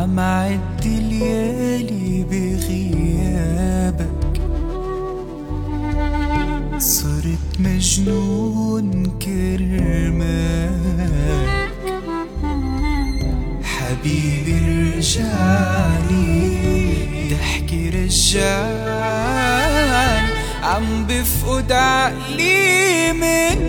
عم عد ليالي بغيابك، صرت مجنون كرمالك. حبيبي رجعلي، ضحكي رجعلي، عم بفقد عقلي من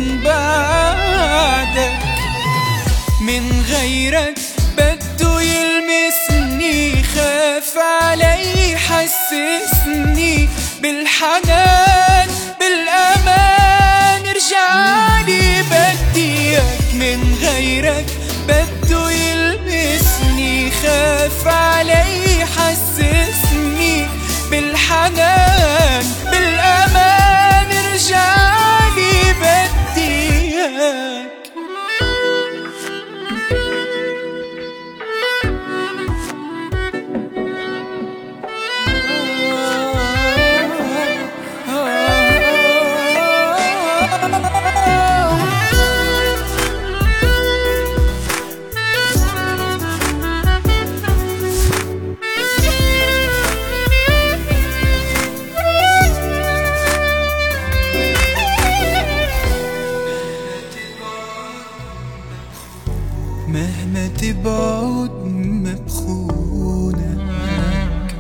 بعدك. من غيرك بده يلمسني، خاف علي حسسني بالحنان بالأمان. رجعلي بديك، من غيرك بده يلمسني، خاف علي حسسني بالحنان بالأمان. رجعلي بديك. مهما تبعد ما بخونك،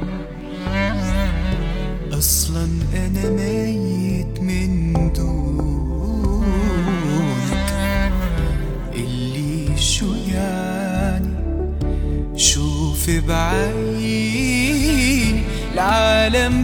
أصلا أنا ميت من دونك. اللي شو يعني شوف بعيني العالم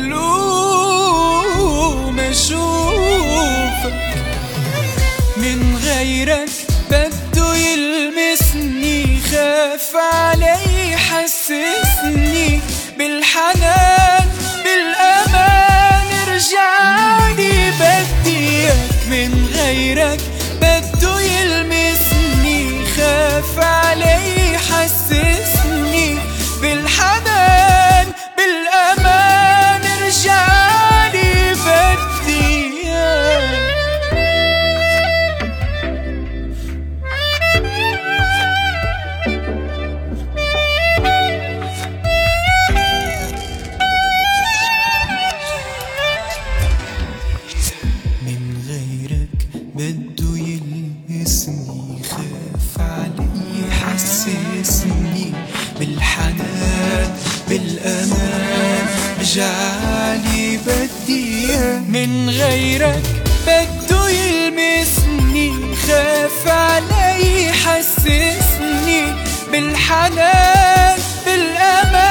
كله ما شوفك. من غيرك بده يلمسني، خاف علي حسسني بالحنان بالأمان. رجعلي بديك، من غيرك بده يلمسني، خاف علي حسسني بالحنان بالأمان. رجعلي بديك. بده يلمسني، خاف علي حسسني بالحنان بالأمان. رجعلي بديك، من غيرك بده يلمسني، خاف علي حسسني بالحنان بالأمان.